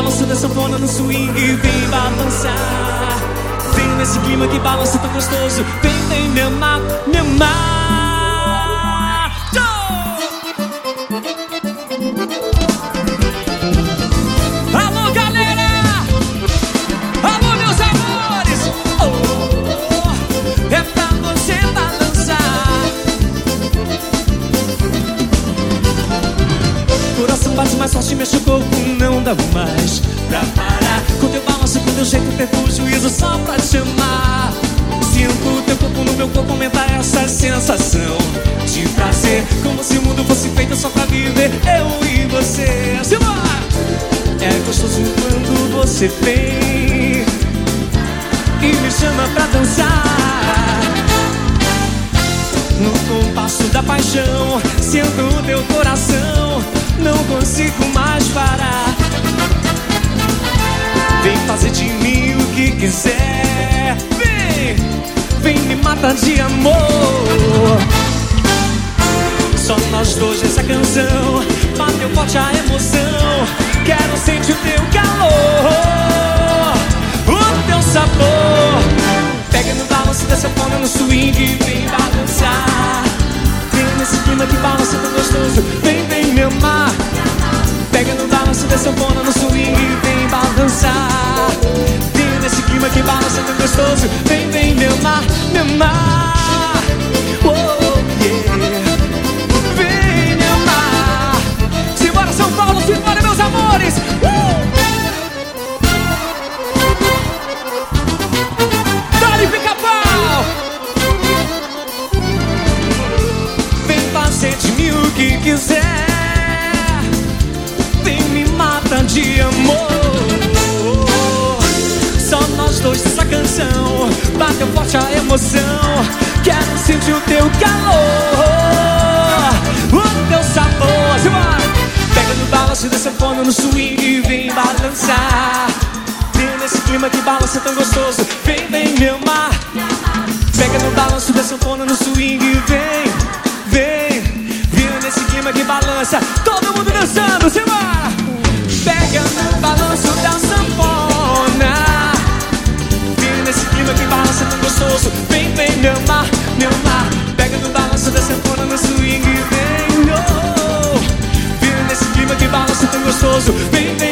balanço da sanfona no swing, vem balançar. Vem nesse clima que balança tão gostoso. Vem me amar, me amar. Alô, galera! Alô, meus amores! Oh, é pra você balançar. Coração bate mais forte, mexe o corpo, não dá mais pra parar. Com teu balanço, com teu jeito, perco o juízo só pra te amar. Sinto teu corpo no meu corpo, aumenta essa sensação de prazer, como se o mundo fosse feito só pra viver eu e você. Simbora! É gostoso quando você vem e me chama pra dançar. No compasso da paixão, sinto o teu coração, não consigo mais parar. Vem fazer de mim o que quiser. Vem, vem me matar de amor. Só nós dois nessa canção, bateu forte a emoção. Quero sentir o teu calor, o teu sabor. Pega no balanço da sanfona no swing, vem balançar. Vem nesse clima que balança tão gostoso. Vem, vem me amar. Pega no balanço da sanfona no swing, vem balançar. Vem nesse clima que balança tão gostoso. Vem, vem me amar, me amar. Oh, yeah. Vem me amar. Simbora São Paulo, simbora meus amores. Dá-lhe pica-pau. Vem fazer de mim o que quiser. Vem me mata de amor. Só nós dois nessa canção, bateu forte a emoção. Quero sentir o teu calor, o teu sabor. Simbora! Pega no balanço da sanfona no swing, vem balançar. Vem nesse clima que balança tão gostoso. Vem, vem me amar. Pega no balanço da sanfona no swing, vem, vem. Vem nesse clima que balança. Todo mundo dançando, simbora! Pega no balanço da sanfona. Vem nesse clima que balança tão gostoso. Vem, vem me amar, me amar. Pega no balanço da sanfona no swing, vem, oh. Vem nesse clima que balança tão gostoso. Vem,